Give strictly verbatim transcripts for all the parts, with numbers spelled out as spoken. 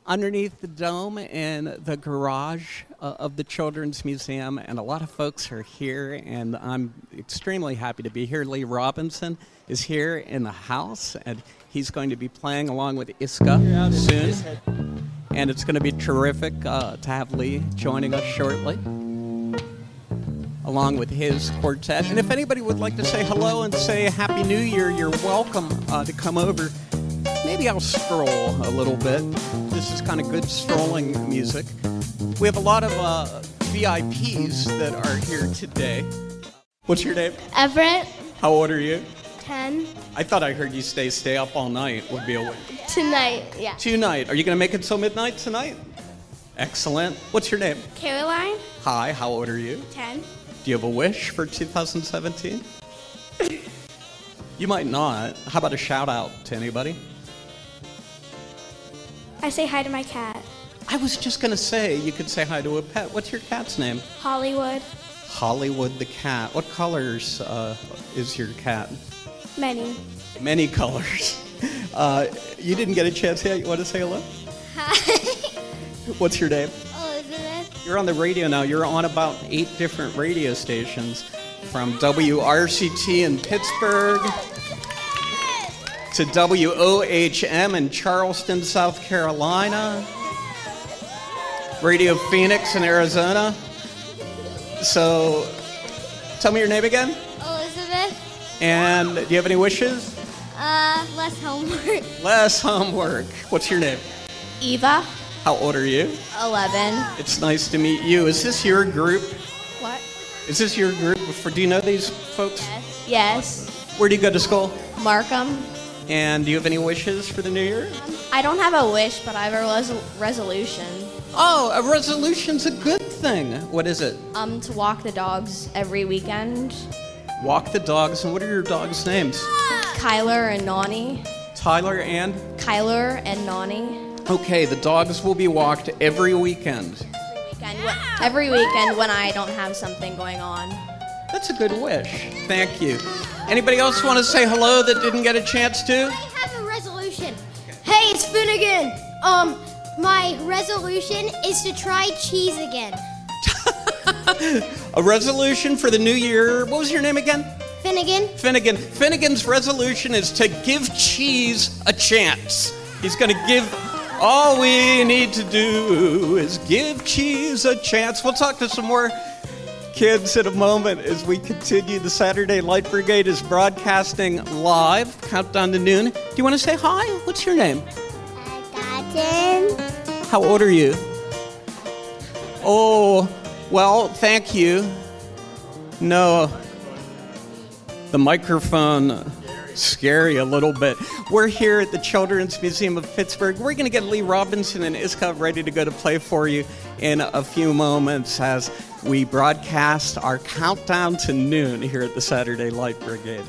underneath the dome in the garage uh, of the Children's Museum, and a lot of folks are here, and I'm extremely happy to be here. Lee Robinson is here in the house, and he's going to be playing along with Iska soon, and it's going to be terrific uh, to have Lee joining us shortly, along with his quartet. And if anybody would like to say hello and say Happy New Year, you're welcome uh, to come over. Maybe I'll stroll a little bit. This is kind of good strolling music. We have a lot of uh, V I Ps that are here today. What's your name? Everett. How old are you? ten. I thought I heard you stay stay up all night would be a win. Tonight, yeah. Tonight. Are you going to make it till midnight tonight? Excellent. What's your name? Caroline. Hi, how old are you? ten. Do you have a wish for two thousand seventeen? You might not. How about a shout out to anybody? I say hi to my cat. I was just going to say you could say hi to a pet. What's your cat's name? Hollywood. Hollywood the cat. What colors uh, is your cat? Many. Many colors. Uh, you didn't get a chance yet. You want to say hello? Hi. What's your name? Elizabeth. You're on the radio now. You're on about eight different radio stations, from W R C T in Pittsburgh to W O H M in Charleston, South Carolina, Radio Phoenix in Arizona. So, tell me your name again. Elizabeth. And do you have any wishes? Uh, less homework. Less homework. What's your name? Eva. How old are you? eleven. It's nice to meet you. Is this your group? What? Is this your group? For, do you know these folks? Yes. Yes. Where do you go to school? Markham. And do you have any wishes for the new year? I don't have a wish, but I have a res- resolution. Oh, a resolution's a good thing. What is it? Um, to walk the dogs every weekend. Walk the dogs. And what are your dogs' names? Kyler and Nani. Tyler and? Kyler and Nani. Okay, the dogs will be walked every weekend. Every weekend, wh- every weekend when I don't have something going on. That's a good wish. Thank you. Anybody else want to say hello that didn't get a chance to? I have a resolution. Hey, it's Finnegan. Um, my resolution is to try cheese again. A resolution for the new year. What was your name again? Finnegan. Finnegan. Finnegan's resolution is to give cheese a chance. He's going to give... All we need to do is give cheese a chance. We'll talk to some more kids in a moment as we continue. The Saturday Light Brigade is broadcasting live, countdown to noon. Do you want to say hi? What's your name? Dutton. How old are you? Oh, well, thank you. No, the microphone... Scary a little bit. We're here at the Children's Museum of Pittsburgh. We're going to get Lee Robinson and Iska ready to go to play for you in a few moments as we broadcast our countdown to noon here at the Saturday Light Brigade.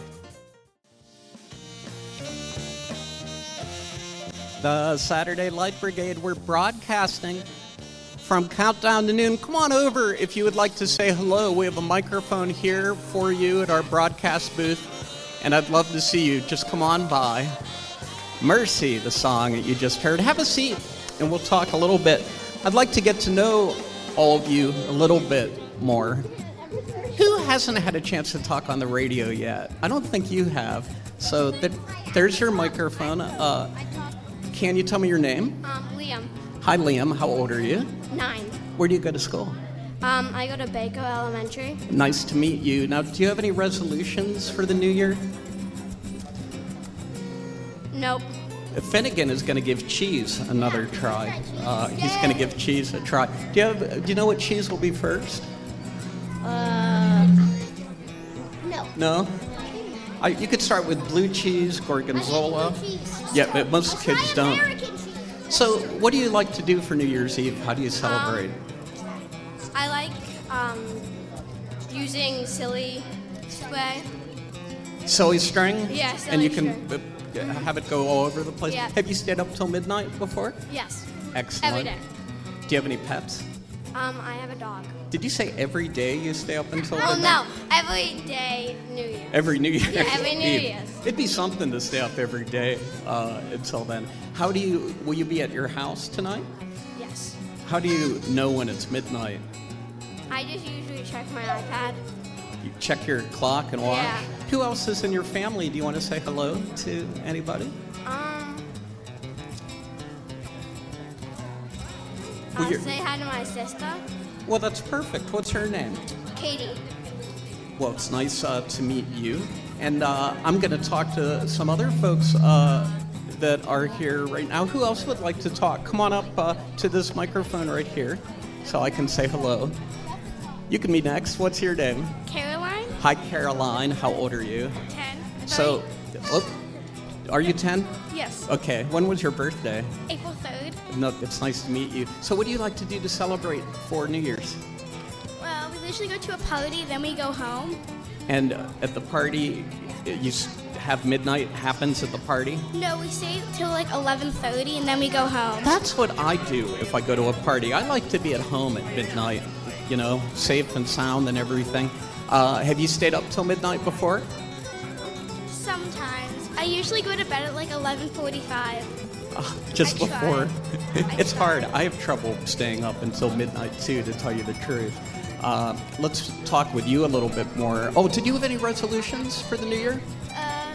The Saturday Light Brigade, we're broadcasting from countdown to noon. Come on over if you would like to say hello. We have a microphone here for you at our broadcast booth. And I'd love to see you. Just come on by. Mercy, the song that you just heard. Have a seat, and we'll talk a little bit. I'd like to get to know all of you a little bit more. Who hasn't had a chance to talk on the radio yet? I don't think you have. So th- there's your microphone. Uh, can you tell me your name? Um, Liam. Hi, Liam. How old are you? Nine. Where do you go to school? Um, I go to Baco Elementary. Nice to meet you. Now, do you have any resolutions for the new year? Nope. Finnegan is going to give cheese another try. Uh, he's going to give cheese a try. Do you have? Do you know what cheese will be first? Uh, no. No. I, you could start with blue cheese, gorgonzola. Yeah, but most kids don't. So, what do you like to do for New Year's Eve? How do you celebrate? Um, I like um, using silly spray. Silly string? Yeah, silly And you can uh, have it go all over the place? Yeah. Have you stayed up till midnight before? Yes. Excellent. Every day. Do you have any pets? Um, I have a dog. Did you say every day you stay up until Oh, midnight? no. Every day, New Year. Every New Year. Yeah, every New Eve. Year's. It'd be something to stay up every day uh, until then. How do you, will you be at your house tonight? Yes. How do you know when it's midnight? I just usually check my iPad. You check your clock and watch? Yeah. Who else is in your family? Do you want to say hello to anybody? Um, Well, I'll you're- say hi to my sister, Well, that's perfect. What's her name? Katie. Well, it's nice uh, to meet you. And uh, I'm going to talk to some other folks uh, that are here right now. Who else would like to talk? Come on up uh, to this microphone right here so I can say hello. You can be next. What's your name? Caroline, Hi, Caroline. How old are you? ten. So, oh, are you ten? Yes. Okay. When was your birthday? April third. No, it's nice to meet you. So what do you like to do to celebrate for New Year's? Well, we usually go to a party, then we go home. And uh, at the party, you s- have midnight happens at the party? No, we stay till like eleven thirty, and then we go home. That's what I do if I go to a party. I like to be at home at midnight, you know, safe and sound and everything. Uh, have you stayed up till midnight before? Sometimes. I usually go to bed at like eleven forty-five. Uh, just I before. try. It's I hard. try. I have trouble staying up until midnight too, to tell you the truth. Uh, let's talk with you a little bit more. Oh, did you have any resolutions for the new year? Uh,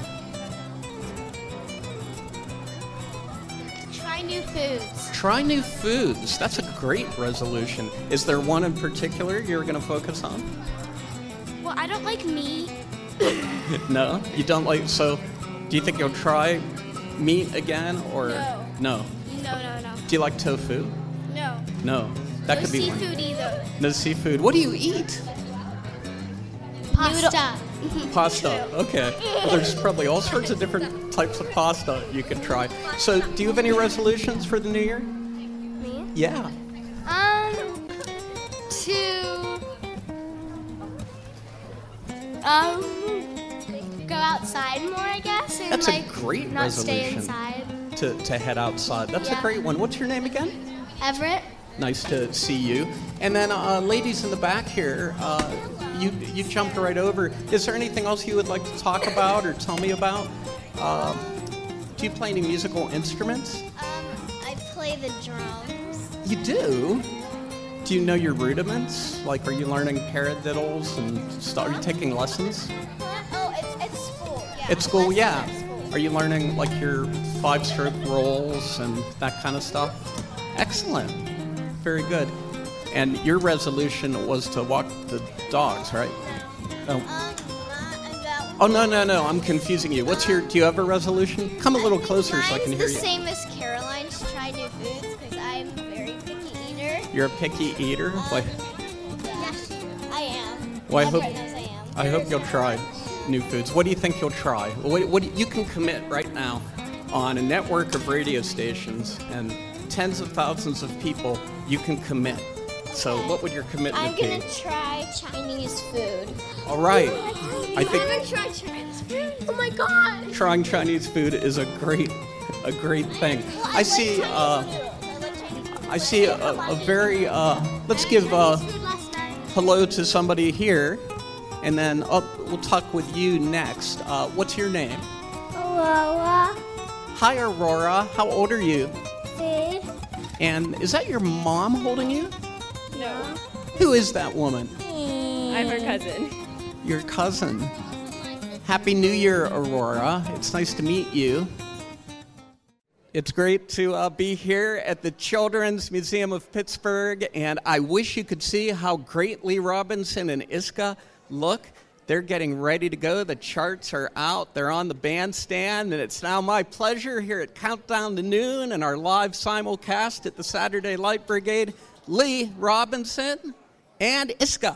try new foods. Try new foods. That's a great resolution. Is there one in particular you're going to focus on? Well, I don't like meat. No? You don't like, so do you think you'll try meat again or? No. No. No, no, no. Do you like tofu? No. No. That no could be seafood one. either. No seafood. What do you eat? Pasta. Pasta. Okay. Well, there's probably all sorts of different types of pasta you can try. So, do you have any resolutions for the new year? Me? Yeah. Um, to um go outside more, I guess, and That's a like great not stay resolution. inside. To, to head outside. That's a Yeah. great one. What's your name again? Everett. Nice to see you. And then, uh, ladies in the back here, uh, you you jumped right over. Is there anything else you would like to talk about or tell me about? Um, do you play any musical instruments? Um, I play the drums. You do? Do you know your rudiments? Like, are you learning paradiddles and stuff? Are you taking lessons? Oh, it's it's school. Yeah. At school, Lessons yeah. at school. Are you learning like your five-stroke rolls and that kind of stuff? Excellent. Very good. And your resolution was to walk the dogs, right? Oh. Um, not about. Oh, no, no, no. I'm confusing you. What's your, do you have a resolution? Come a little closer so I can hear Mine's you. the same as Caroline's. Try new foods because I'm a very picky eater. You're a picky eater? Why, Yes, I am. well, I hope, Everyone knows I am. I hope you'll try new foods. What do you think you'll try? What, what you can commit right now on a network of radio stations and tens of thousands of people, you can commit. So what would your commitment I'm be? gonna try Chinese food. All right. I I think haven't tried Chinese food. Oh my god. trying Chinese food is a great, a great thing. I see, uh, I see a, a very. Uh, let's give uh, hello to somebody here, and then uh, we'll talk with you next. Uh, what's your name? Aurora. Hi, Aurora. How old are you? Sid. And is that your mom holding you? No, Who is that woman? I'm her cousin. Your cousin. Happy New Year, Aurora. It's nice to meet you. It's great to uh, be here at the Children's Museum of Pittsburgh, and I wish you could see how great Lee Robinson and Iska look. They're getting ready to go. The charts are out. They're on the bandstand, and it's now my pleasure here at Countdown to Noon and our live simulcast at the Saturday Light Brigade, Lee Robinson and Iska.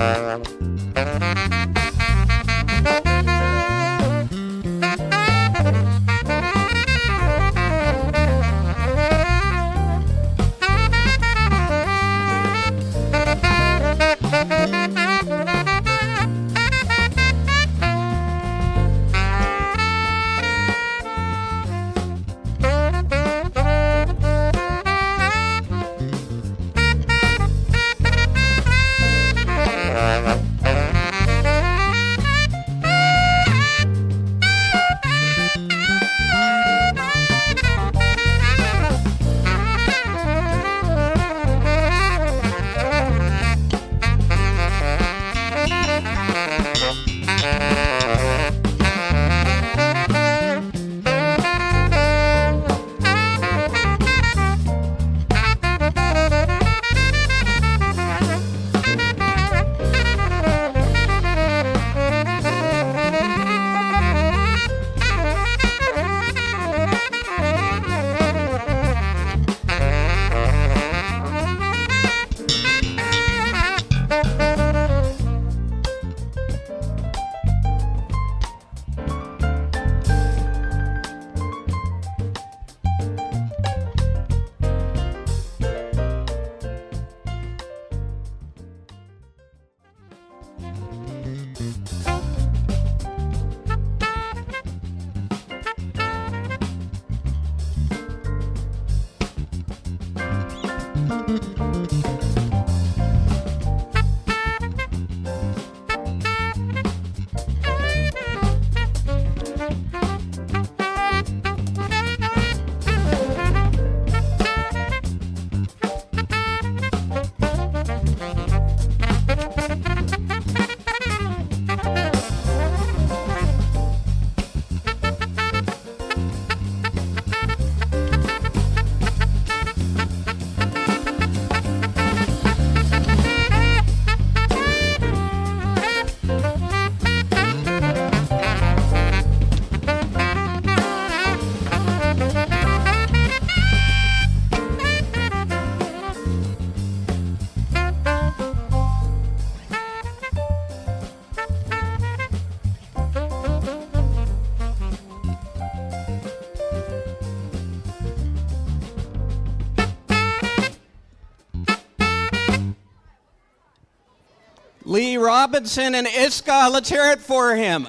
Lee Robinson and Iska, let's hear it for him.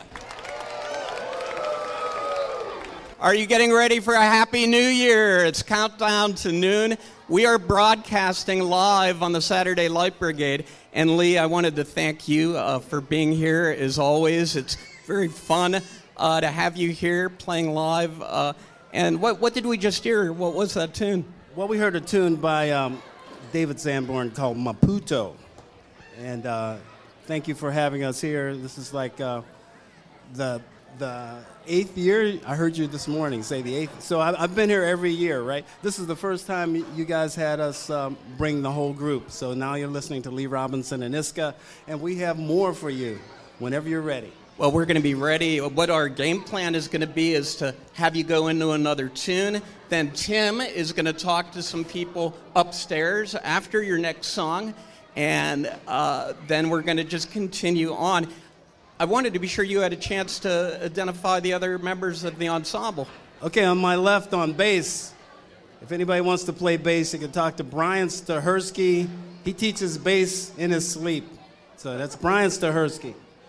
Are you getting ready for a happy new year? It's countdown to noon. We are broadcasting live on the Saturday Light Brigade. And Lee, I wanted to thank you uh, for being here as always. It's very fun uh, to have you here playing live. Uh, and what, what did we just hear? What was that tune? Well, we heard a tune by um, David Sanborn called Maputo. And uh, thank you for having us here. This is like uh, the the eighth year. I heard you this morning say the eighth. So I, I've been here every year, right? This is the first time you guys had us um, bring the whole group. So now you're listening to Lee Robinson and Iska, and we have more for you whenever you're ready. Well, we're going to be ready. What our game plan is going to be is to have you go into another tune. Then Tim is going to talk to some people upstairs after your next song. And uh, then we're going to just continue on. I wanted to be sure you had a chance to identify the other members of the ensemble. Okay, on my left on bass, if anybody wants to play bass, you can talk to Brian Stahersky. He teaches bass in his sleep. So that's Brian Stahersky.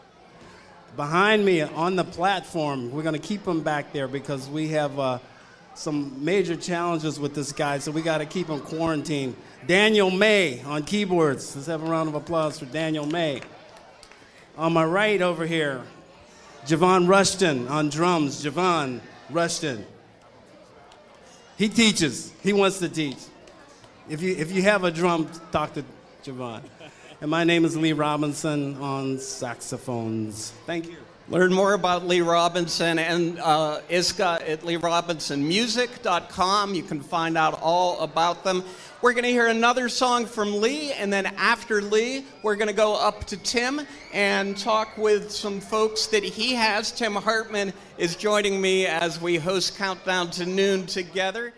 Behind me on the platform, we're going to keep him back there because we have uh, some major challenges with this guy, so we got to keep him quarantined. Daniel May on keyboards. Let's have a round of applause for Daniel May. On my right over here, Javon Rushton on drums. Javon Rushton. He teaches. He wants to teach. If you if you have a drum, talk to Javon. And my name is Lee Robinson on saxophones. Thank you. Learn more about Lee Robinson and uh, Iska at lee robinson music dot com. You can find out all about them. We're going to hear another song from Lee, and then after Lee, we're going to go up to Tim and talk with some folks that he has. Tim Hartman is joining me as we host Countdown to Noon together.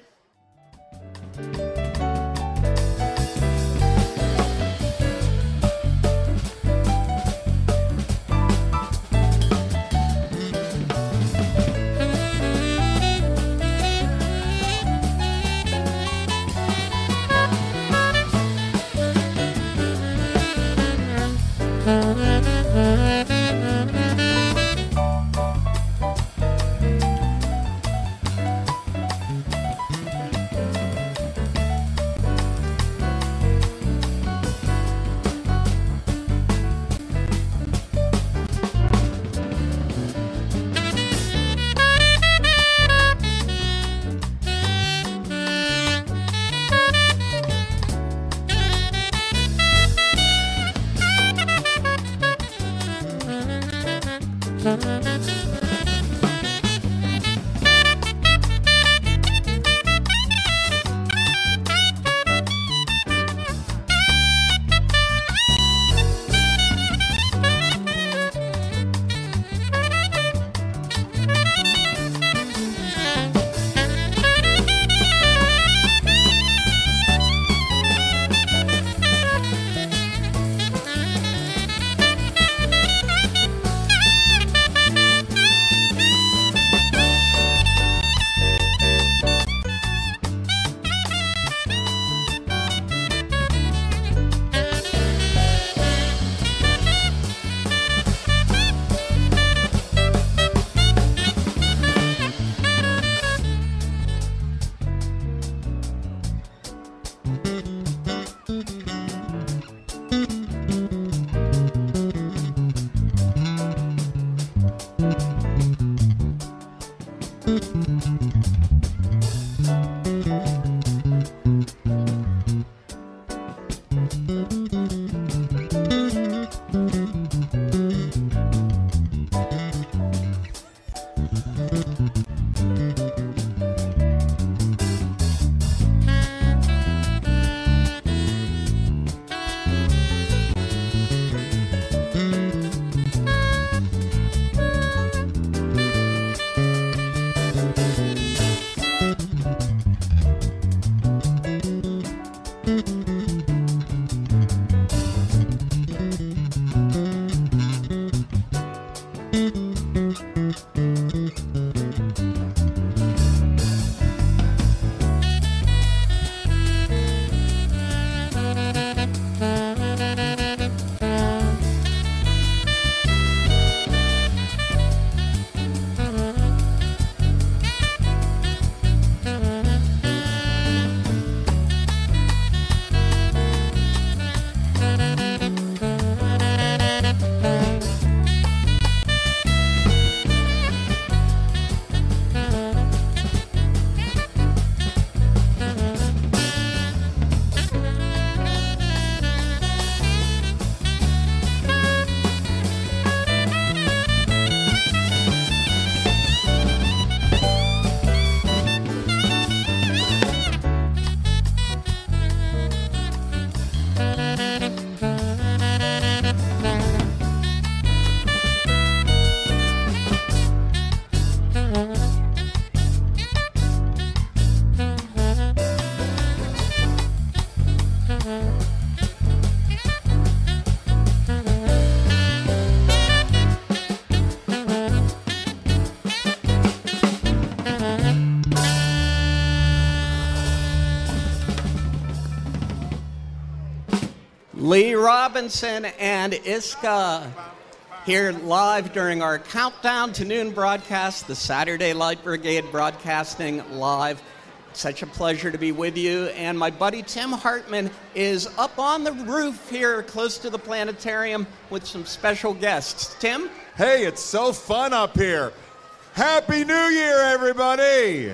Lee Robinson and Iska here live during our Countdown to Noon broadcast, the Saturday Light Brigade broadcasting live. Such a pleasure to be with you. And my buddy Tim Hartman is up on the roof here close to the planetarium with some special guests. Tim? Hey, it's so fun up here. Happy New Year, everybody.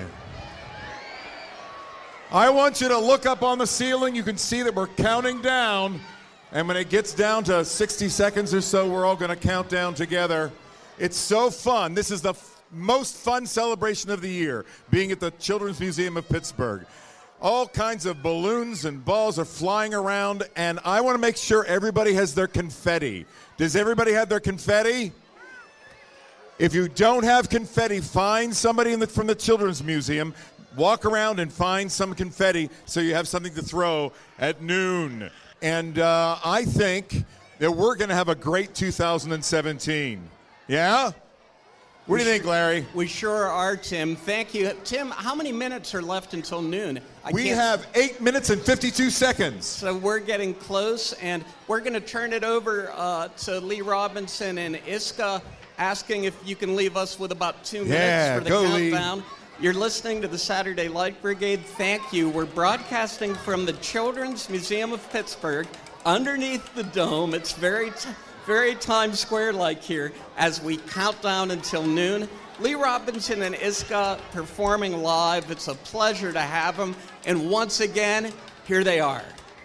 I want you to look up on the ceiling. You can see that we're counting down. And when it gets down to sixty seconds or so, we're all going to count down together. It's so fun. This is the f- most fun celebration of the year, being at the Children's Museum of Pittsburgh. All kinds of balloons and balls are flying around, and I want to make sure everybody has their confetti. Does everybody have their confetti? If you don't have confetti, find somebody in the, from the Children's Museum. Walk around and find some confetti so you have something to throw at noon. And uh, I think that we're going to have a great two thousand seventeen. Yeah? What do you think, Larry? We sure are, Tim. Thank you. Tim, how many minutes are left until noon? I We can't- have eight minutes and fifty-two seconds. So we're getting close, and we're going to turn it over uh, to Lee Robinson and Iska, asking if you can leave us with about two minutes Yeah, for the go, Lee. countdown. You're listening to the Saturday Light Brigade. Thank you. We're broadcasting from the Children's Museum of Pittsburgh, underneath the dome. It's very, t- very Times Square-like here as we count down until noon. Lee Robinson and Iska performing live. It's a pleasure to have them. And once again, here they are.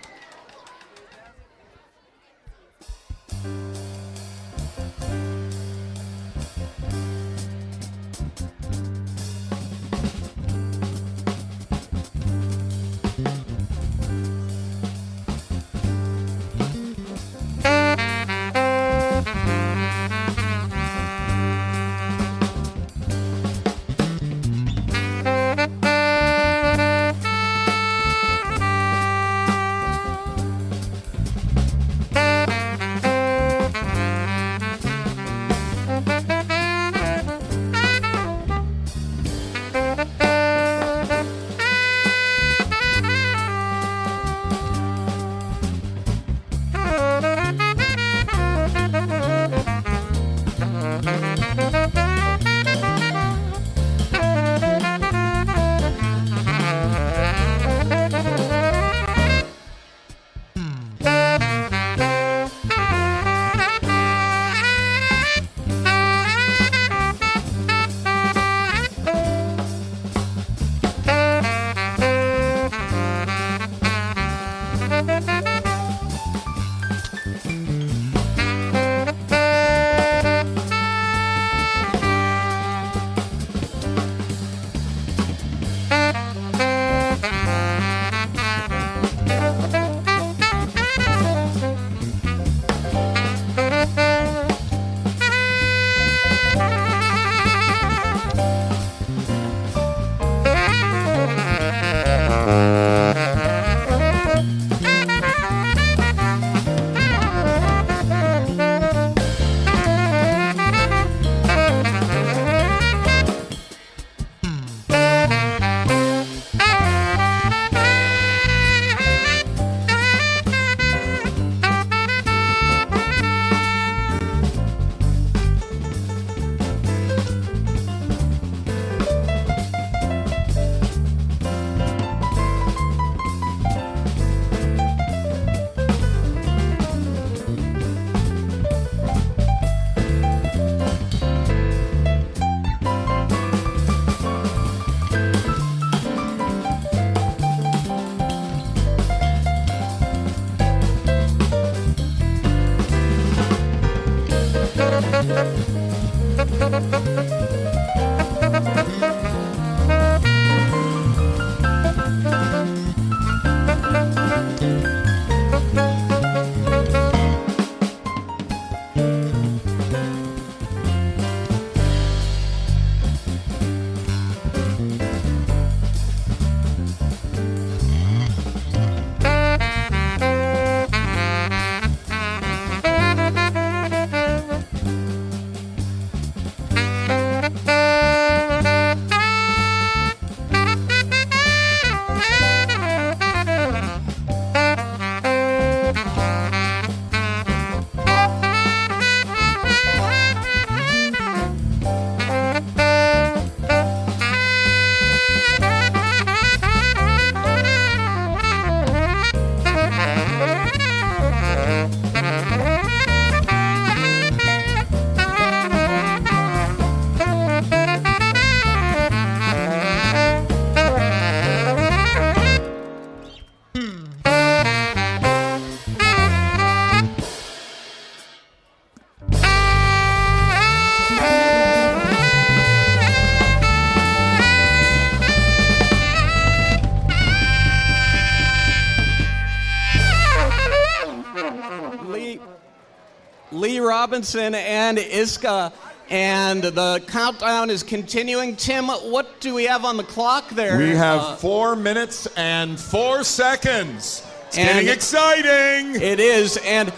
Lee Robinson and Iska, and the countdown is continuing. Tim, what do we have on the clock there? We have Uh, four minutes and four seconds. It's and getting exciting. It is, and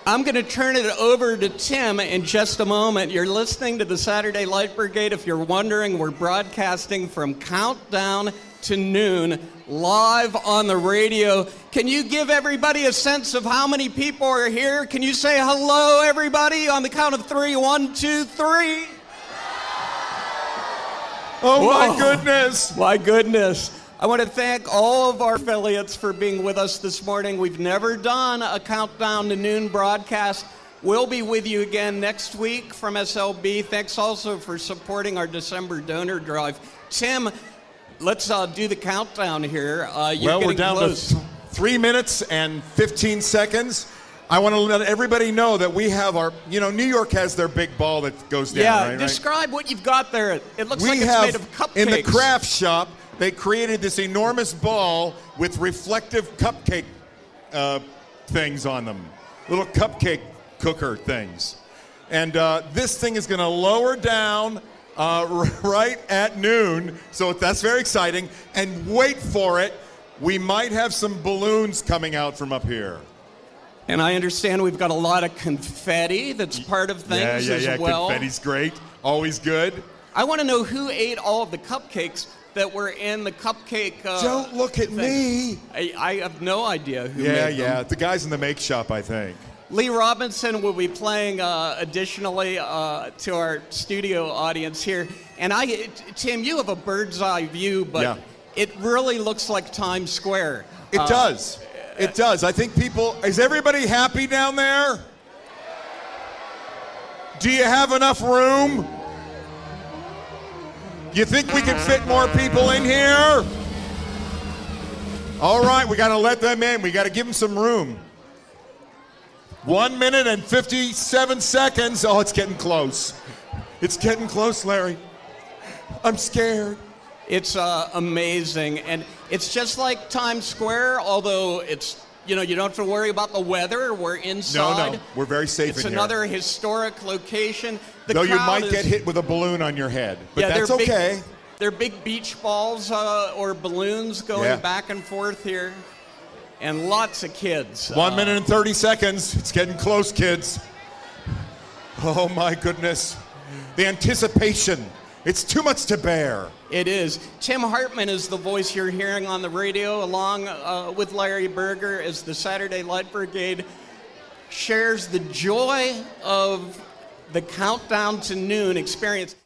I'm going to turn it over to Tim in just a moment. You're listening to the Saturday Light Brigade. If you're wondering, we're broadcasting from Countdown to Noon, live on the radio. Can you give everybody a sense of how many people are here? Can you say hello, everybody, on the count of three? One, two, three. Oh, Whoa. my goodness. My goodness. I want to thank all of our affiliates for being with us this morning. We've never done a Countdown to Noon broadcast. We'll be with you again next week from S L B. Thanks also for supporting our December donor drive. Tim, let's uh, do the countdown here. Uh, you're well, we're getting down close. to th- three minutes and fifteen seconds. I want to let everybody know that we have our, you know, New York has their big ball that goes down, yeah, right? describe what you've got there. It looks we like it's have, made of cupcakes. in the craft shop, they created this enormous ball with reflective cupcake uh, things on them, little cupcake cooker things. And uh, this thing is going to lower down uh, right at noon, so that's very exciting. And wait for it, we might have some balloons coming out from up here. And I understand we've got a lot of confetti that's part of things yeah, yeah, as yeah. well. Confetti's great, always good. I want to know who ate all of the cupcakes that were in the cupcake. Uh, Don't look at thing. me. I, I have no idea who Yeah, made yeah. them. The guys in the make shop, I think. Lee Robinson will be playing uh, additionally uh, to our studio audience here. And I, Tim, you have a bird's eye view, but Yeah. it really looks like Times Square. It Uh, does. It does. I think people. Is everybody happy down there? Do you have enough room? You think we can fit more people in here? All right, we got to let them in. We got to give them some room. One minute and fifty-seven seconds. Oh, it's getting close. It's getting close, Larry. I'm scared. It's uh, amazing, and it's just like Times Square, although it's, you know, you don't have to worry about the weather. We're inside. No, no, we're very safe It's in here. another historic location. The Though you crowd might is- get hit with a balloon on your head, but yeah, that's they're big- okay. They're big beach balls uh, or balloons going Yeah. back and forth here, and lots of kids. One Uh, minute and thirty seconds. It's getting close, kids. Oh, my goodness. The anticipation. It's too much to bear. It is. Tim Hartman is the voice you're hearing on the radio, along uh, with Larry Berger, as the Saturday Light Brigade shares the joy of the Countdown to Noon experience.